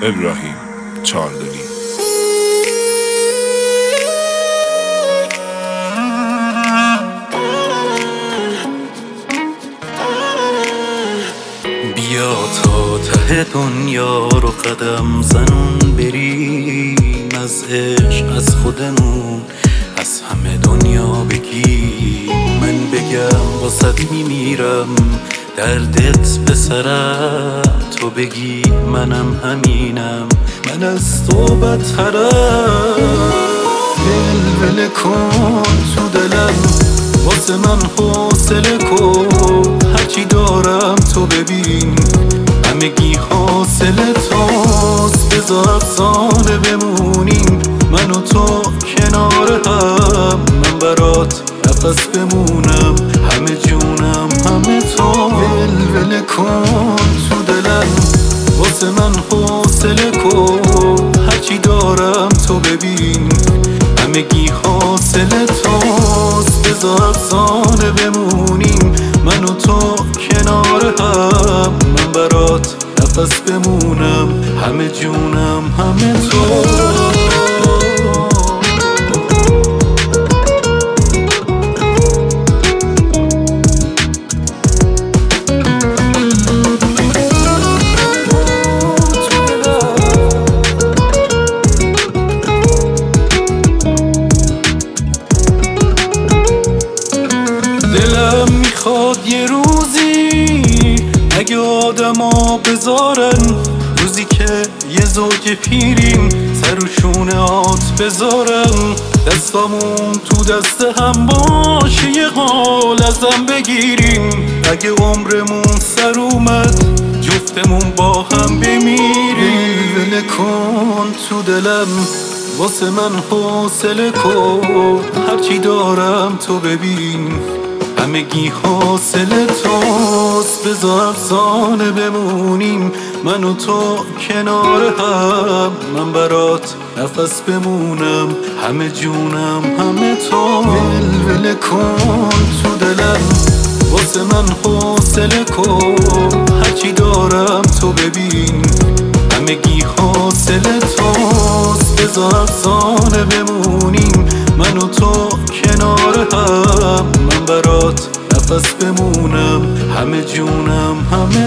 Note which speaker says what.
Speaker 1: ابراهیم چاردلی.
Speaker 2: بیا تا ته دنیا رو قدم زنون بریم، از عشق از خودمون از همه دنیا بگیم. من بگم واسد میمیرم دردت به سرم، تو بگی منم همینم، من از تو بدترم. ول کن تو دلم واسه من حوصله کن، هرچی دارم تو ببین همگی حاصل توست. بذار افسانه بمونیم من و تو کنار هم، من برات نفس بمونم همه جونم همه تو. ول کن تو دلم واسه من حوصله کن، هرچی دارم تو ببین همگی حاصل توست. بذار افسانه بمونیم من و تو کنار هم، من برات نفس بمونم همه جونم همه تو. دلم میخواد یه روزی اگه آدما بذارن، روزی که یه زوج پیریم سر و شونه آت بذارن، دستامون تو دست هم باشه یه قول ازم بگیریم. اگه عمرمون سر اومد جفتمون با هم بمیریم. ول کن تو دلم واسه من حوصله کن، هرچی دارم تو ببین همگی حاصل توست. بذار افسانه بمونیم من و تو کنار هم، من برات نفس بمونم همه جونم همه تو. ول کن تو دلم واسه من حوصله کن، هرچی دارم تو ببین همگی حاصل توست. بذار افسانه بمونیم من و تو کنار هم، من برات نفس بمونم همه جونم همه